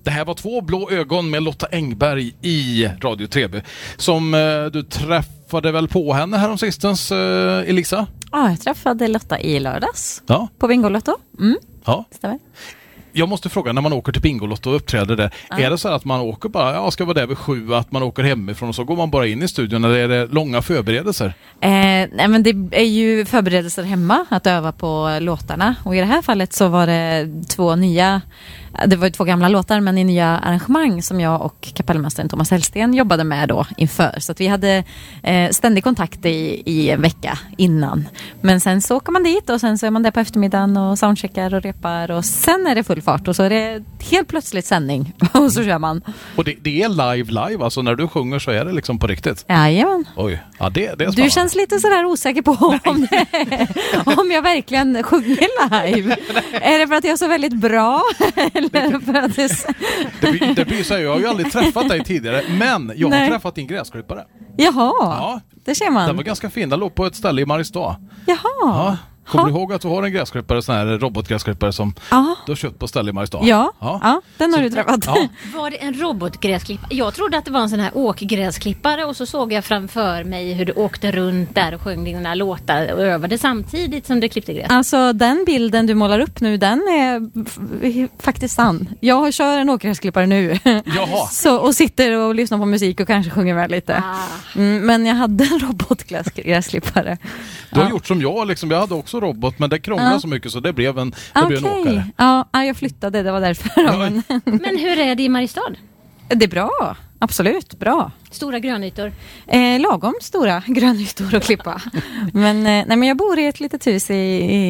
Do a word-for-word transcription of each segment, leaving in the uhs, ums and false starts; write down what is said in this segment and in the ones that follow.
Det här var Två blå ögon med Lotta Engberg i Radio tre B. Som eh, du träffade väl på henne här om sistens, eh, Elisa? Ja, jag träffade Lotta i lördags. Ja. På Bingolotto. Mm. Ja. Stämmer. Jag måste fråga, när man åker till Bingolotto och uppträder där, ja. är det så att man åker bara, ja, ska vara där vid sju, att man åker hemifrån och så går man bara in i studion, eller är det långa förberedelser? Eh, nej men det är ju förberedelser hemma att öva på låtarna, och i det här fallet så var det två nya, det var ju två gamla låtar men i nya arrangemang som jag och kapellmästaren Thomas Hellsten jobbade med då inför, så att vi hade eh, ständig kontakt i, i en vecka innan, men sen så åker man dit och sen så är man där på eftermiddagen och soundcheckar och repar och sen är det full fart och så är det helt plötsligt sändning och så kör man. Och det, det är live live, alltså när du sjunger så är det liksom på riktigt? Jajamän. Oj, ja det, det är spännande. Du känns lite sådär osäker på om, det, om jag verkligen sjunger live. Är det för att jag är så väldigt bra? Eller för att det... Det, blir, det blir så här, jag har ju aldrig träffat dig tidigare, men jag har Nej. träffat din gräsklippare. Jaha, ja, det ser man. Den var ganska fin, den låg på ett ställe i Mariestad. Jaha. Ja. Kommer du ihåg att du har en gräsklippare, sån här robotgräsklippare som Aha. du har köpt på ställe i Mariestad? Ja, ja. ja den har så, du träffat. Ja. Var det en robotgräsklippare? Jag trodde att det var en sån här åkgräsklippare och så såg jag framför mig hur du åkte runt där och sjöng dina låtar och övade samtidigt som du klippte gräs. Alltså den bilden du målar upp nu, den är f- faktiskt sann. Jag kör en åkgräsklippare nu. Jaha. Så, och sitter och lyssnar på musik och kanske sjunger med lite. Ah. Mm, men jag hade en robotgräsklippare. Du har ja. gjort som jag, liksom. Jag hade också robot, men det krånglade ja. så mycket så det blev en, det okay. blev en åkare. Ja, jag flyttade, det var därför. Ja. Men... men hur är det i Mariestad? Det är bra, absolut, bra. Stora grönytor? Eh, lagom stora grönytor att klippa. men, eh, nej, men jag bor i ett litet hus i,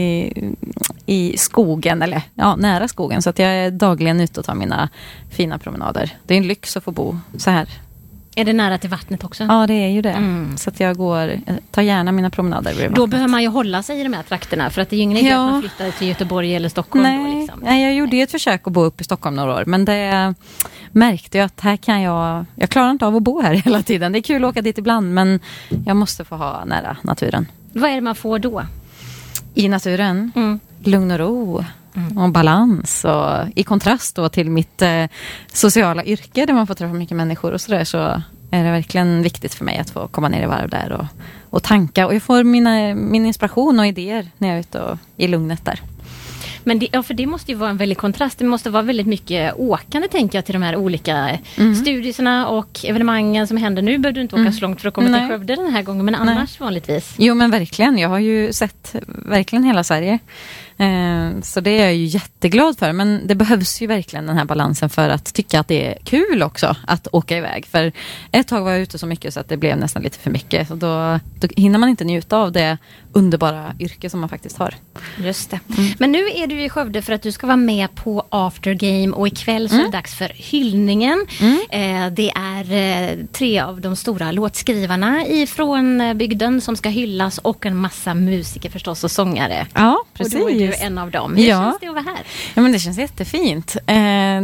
i, i skogen, eller ja, nära skogen. Så att jag är dagligen ute och tar mina fina promenader. Det är en lyx att få bo så här. Är det nära till vattnet också? Ja, det är ju det. Mm. Så att jag går, tar gärna mina promenader. Då behöver man ju hålla sig i de här trakterna, för att det är ju ingen idé ja. att man flyttar till Göteborg eller Stockholm. Nej. Då, liksom. Nej, jag gjorde ju ett försök att bo upp i Stockholm några år, men det märkte jag att här kan jag, jag klarar inte av att bo här hela tiden. Det är kul att åka dit ibland, men jag måste få ha nära naturen. Vad är det man får då? I naturen? Mm. Lugn och ro. Mm. Och balans, och i kontrast då till mitt eh, sociala yrke där man får träffa mycket människor och sådär, så är det verkligen viktigt för mig att få komma ner i varv där och, och tanka, och jag får mina, min inspiration och idéer när jag är ute och i lugnet där. Men det, ja, för det måste ju vara en väldig kontrast. Det måste vara väldigt mycket åkande, tänker jag, till de här olika mm. studierna och evenemangen som händer. Nu behöver du inte åka mm. så långt för att komma Nej. till Skövde den här gången, men annars Nej. vanligtvis. Jo, men verkligen. Jag har ju sett verkligen hela Sverige. Eh, så det är jag ju jätteglad för. Men det behövs ju verkligen den här balansen för att tycka att det är kul också att åka iväg. För ett tag var jag ute så mycket så att det blev nästan lite för mycket. Så då, då hinner man inte njuta av det underbara yrke som man faktiskt har. Just det. Mm. Men nu är du i Skövde för att du ska vara med på After Game, och ikväll så mm. är det dags för hyllningen. Mm. Eh, det är eh, tre av de stora låtskrivarna ifrån eh, bygden som ska hyllas, och en massa musiker förstås och sångare. Ja, precis. Och då är du en av dem. Hur ja. känns det att vara här? Ja, men det känns jättefint. Eh,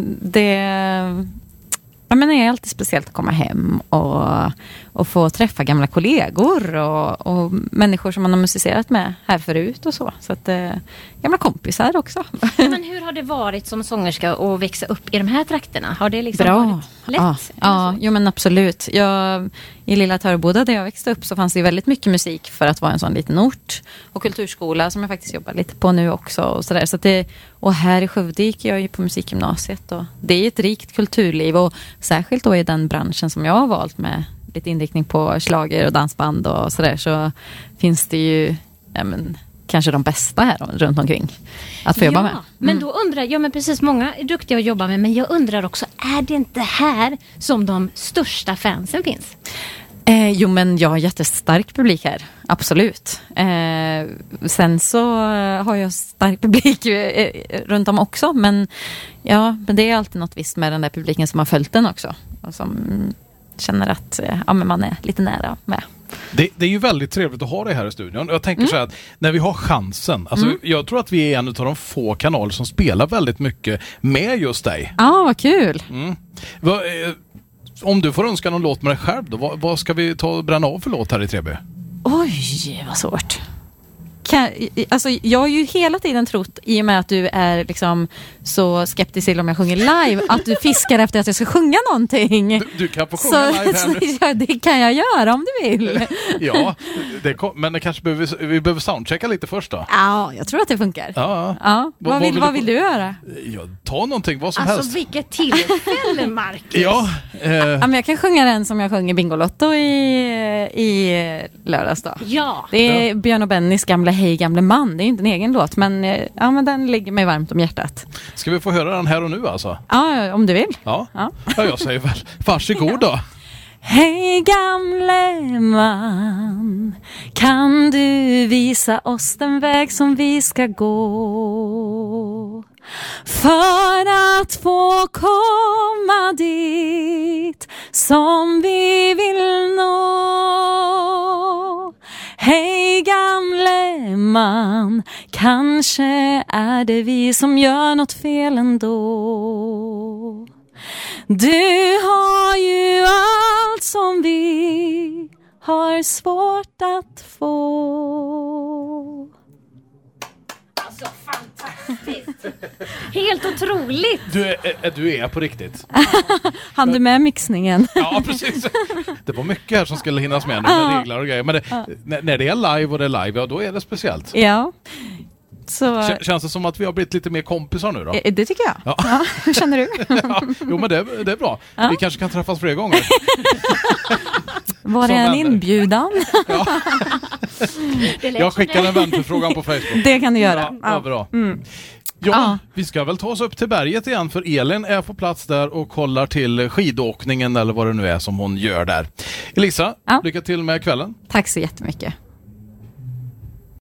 det... Ja, men det är alltid speciellt att komma hem och, och få träffa gamla kollegor och, och människor som man har musicerat med här förut och så. Så att eh, gamla kompisar också. Men hur har det varit som sångerska att växa upp i de här trakterna? Har det liksom Bra. varit lätt? Ja, ja jo, men absolut. Jag, i lilla Töreboda där jag växte upp så fanns det väldigt mycket musik för att vara en sån liten ort. Och kulturskola som jag faktiskt jobbar lite på nu också. Och, så där. Så att det, och här i Skövde gick jag ju på musikgymnasiet. Och det är ett rikt kulturliv, och särskilt då i den branschen som jag har valt med lite inriktning på schlager och dansband och sådär, så finns det ju ja, men, kanske de bästa här runt omkring att få ja, jobba med. Mm. Men då undrar jag, ja men precis, många är duktiga att jobba med, men jag undrar också, är det inte här som de största fansen finns? Eh, jo, men jag har jättestark publik här. Absolut. Eh, sen så har jag stark publik eh, runt om också. Men, ja, men det är alltid något visst med den där publiken som har följt den också. Och som känner att eh, ja, men man är lite nära med. Det, det är ju väldigt trevligt att ha dig här i studion. Jag tänker mm. så här att när vi har chansen, alltså mm. jag tror att vi är en av de få kanaler som spelar väldigt mycket med just dig. Ja, ah, vad kul. Mm. Va, eh, om du får önska någon låt med dig själv då, vad, vad ska vi ta och bränna av för låt här i tre B? Oj, vad svårt. kan, alltså, jag har ju hela tiden trott, i och med att du är liksom så skeptisk till om jag sjunger live, att du fiskar efter att jag ska sjunga någonting. Du, du kan få sjunga så, live här nu. Så, ja, det kan jag göra om du vill. Ja, det kom, men det kanske behöver, vi behöver soundchecka lite först då. Ja, jag tror att det funkar. Ja, ja. Vad, vad, vill, vill, vad vill du göra? Ja, ta någonting, vad som alltså, helst. Alltså vilket tillfälle, Marcus. Ja, eh. ja, men jag kan sjunga den som jag sjöng i Bingolotto i, i lördags då. Ja. Det är ja. Björn och Bennys gamla Hej gamle man. Det är inte en egen låt, men, ja, men den ligger mig varmt om hjärtat. Ska vi få höra den här och nu alltså? Ja, om du vill. Ja, ja. ja jag säger väl varsågod då. Hej gamle man, kan du visa oss den väg som vi ska gå? För att få komma dit som vi vill nå. Hej gamle man, kanske är det vi som gör något fel ändå. Du har ju allt som vi har svårt att få. Alltså fantastiskt. Helt otroligt. Du är, du är på riktigt. Han du med mixningen? Ja, precis. Det var mycket här som skulle hinnas med nu med regler och grejer. Men det, när, när det är live och det är live, ja, då är det speciellt. Ja. Så... Känns det som att vi har blivit lite mer kompisar nu då? Det tycker jag. Ja. Ja, hur känner du? Ja, jo, men det, det är bra. Ja. Vi kanske kan träffas fler gånger. Var det en inbjudan? Ja. Jag skickar en vänförfrågan på Facebook. Det kan du göra. Ja, ja. Bra. Mm. Ja, ja, vi ska väl ta oss upp till berget igen, för Elin är på plats där och kollar till skidåkningen eller vad det nu är som hon gör där. Elisa, ja. Lycka till med kvällen. Tack så jättemycket.